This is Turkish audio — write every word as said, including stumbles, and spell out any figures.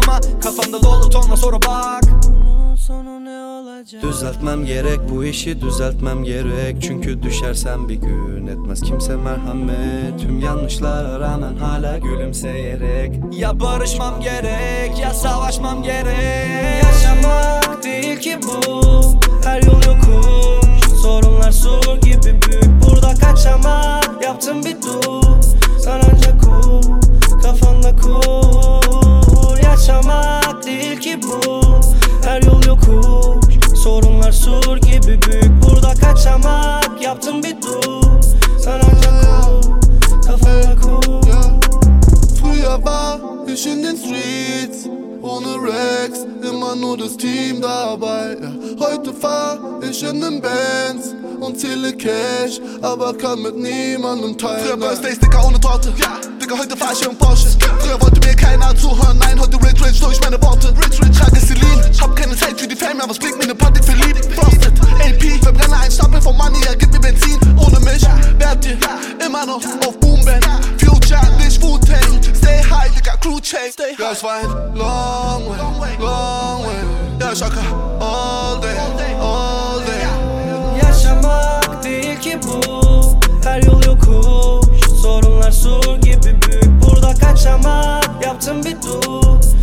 ama kafamda dolu tonla soru bak. Sonu ne olacak? Düzeltmem gerek, bu işi düzeltmem gerek. Çünkü düşersem bir gün etmez kimse merhamet. Tüm yanlışlara rağmen hala gülümseyerek. Ya barışmam gerek ya savaşmam gerek. Yaşamak değil ki bu, her yol yokuş. Sorunlar sur gibi büyük, burada kaçamak. Yaptım bir dur, sen ancak kur, kafanda kur. Yaşamak değil ki bu, her yol yokuş. Sorunlar sur gibi büyük, burada kaçamak. Yaptım bir dur, sen ancak kur, kafanda kur. Früher war ich in den Streets, ohne Rex, immer nur das Team dabei. Ja, heute fahr ich in den Bands und zähle Cash, aber kann mit niemandem teilen. Früher Birthdays, Digga, ohne Torte. Ja, Digga, heute fahr ich im Porsche. Früher wollte mir keiner zuhören, nein, heute Rich Rich durch meine Worte. Rich Rich, trage Celine, hab keine Zeit für die Fame, aber es blinkt mir ne Party verliebt. Frosted, A P, verbrenne ein Stapel von Money, er gibt mir Benzin. Ohne mich wärt ihr immer noch auf Boomband. Future, nicht Wu-Tang, stay high, Digga, Crew Chase. Ja, es war ein long way, long way. Ja, ich rocker all day, all day. Yaşamak değil ki bu, her yol yokuş. Sorunlar sur gibi büyük, burada kaçamak. Yaptım bir dur,